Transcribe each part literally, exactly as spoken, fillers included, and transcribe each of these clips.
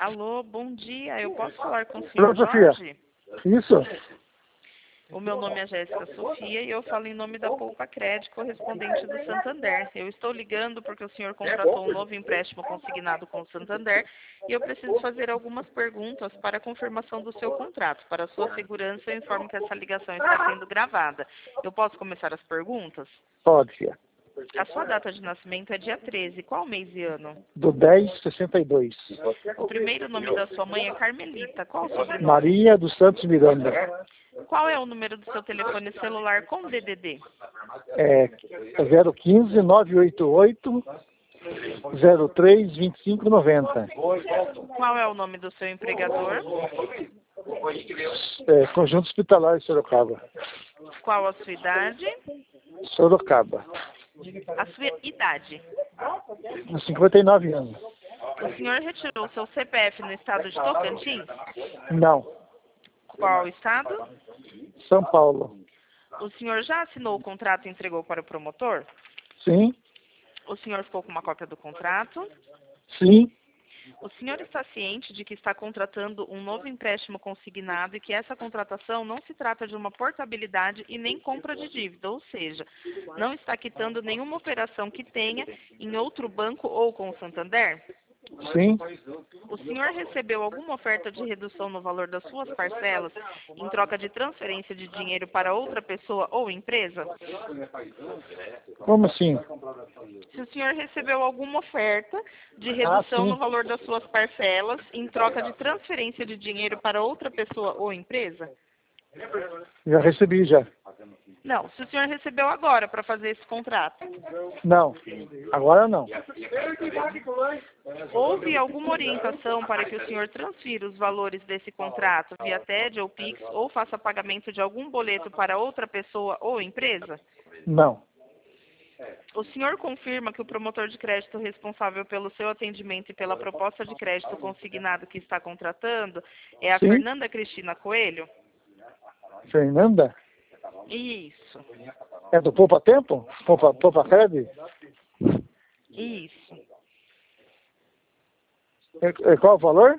Alô, bom dia. Eu posso falar com o senhor Alô, Sofia. Jorge? Isso? O meu nome é Jéssica Sofia e eu falo em nome da Poupa Crédito, correspondente do Santander. Eu estou ligando porque o senhor contratou um novo empréstimo consignado com o Santander e eu preciso fazer algumas perguntas para a confirmação do seu contrato. Para sua segurança, eu informo que essa ligação está sendo gravada. Eu posso começar as perguntas? Pode, filha. A sua data de nascimento é dia treze. Qual mês e ano? Do dez sessenta e dois. O primeiro nome da sua mãe é Carmelita. Qual o sobrenome? Maria dos Santos Miranda. Qual é o número do seu telefone celular com D D D? É zero um cinco, nove oito oito, zero três, vinte e cinco, noventa. Qual é o nome do seu empregador? É, Conjunto Hospitalar Sorocaba. Qual a sua idade? Sorocaba. A sua idade. cinquenta e nove anos. O senhor retirou seu C P F no estado de Tocantins? Não. Qual estado? São Paulo. O senhor já assinou o contrato e entregou para o promotor? Sim. O senhor ficou com uma cópia do contrato? Sim. O senhor está ciente de que está contratando um novo empréstimo consignado e que essa contratação não se trata de uma portabilidade e nem compra de dívida, ou seja, não está quitando nenhuma operação que tenha em outro banco ou com o Santander? Sim. O senhor recebeu alguma oferta de redução no valor das suas parcelas em troca de transferência de dinheiro para outra pessoa ou empresa? Como assim? Se o senhor recebeu alguma oferta de Ah, redução sim. no valor das suas parcelas em troca de transferência de dinheiro para outra pessoa ou empresa? Já recebi já. Não, se o senhor recebeu agora para fazer esse contrato. Não. Agora não. Houve alguma orientação para que o senhor transfira os valores desse contrato via T E D ou Pix ou faça pagamento de algum boleto para outra pessoa ou empresa? Não. O senhor confirma que o promotor de crédito responsável pelo seu atendimento e pela proposta de crédito consignado que está contratando é a Sim. Fernanda Cristina Coelho? Fernanda? Isso, É do Poupa Tempo? Poupa, Poupa Crédito? isso. É, é qual o valor?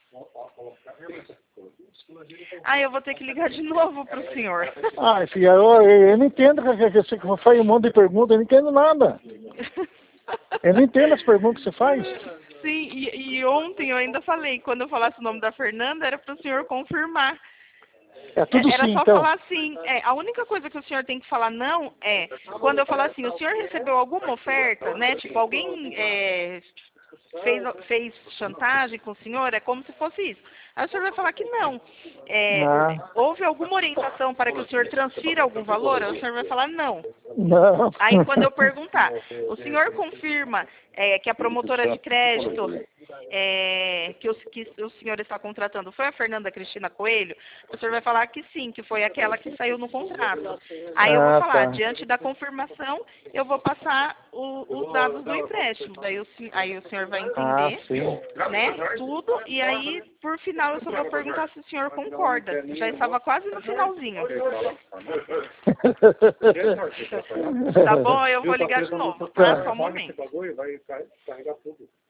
Ah, eu vou ter que ligar de novo para o senhor. Ah, filha, eu, eu não entendo que que- que você faz um monte de perguntas, eu não entendo nada. Eu não entendo as perguntas que você faz. Sim, e, e ontem eu ainda falei, quando eu falasse o nome da Fernanda, era para o senhor confirmar. É tudo É, Era sim, só então. falar sim. É, a única coisa que o senhor tem que falar não é quando eu falar assim, o senhor recebeu alguma oferta, né? Tipo, alguém é, fez, fez chantagem com o senhor, é como se fosse isso. Aí o senhor vai falar que não. É, Ah, houve alguma orientação para que o senhor transfira algum valor? Aí o senhor vai falar não. não. Aí quando eu perguntar, o senhor confirma é, que a promotora de crédito é, que, o, que o senhor está contratando foi a Fernanda Cristina Coelho? O senhor vai falar que sim, que foi aquela que saiu no contrato. Aí eu vou Ah, falar, tá. diante da confirmação, eu vou passar o- os dados do empréstimo. Daí o, sen- aí o senhor vai Ah, entender, sim. né, tudo, e aí, por final, eu só vou perguntar se o senhor concorda. Já estava quase no finalzinho. Tá bom? Eu vou ligar de novo, tá? Só um momento.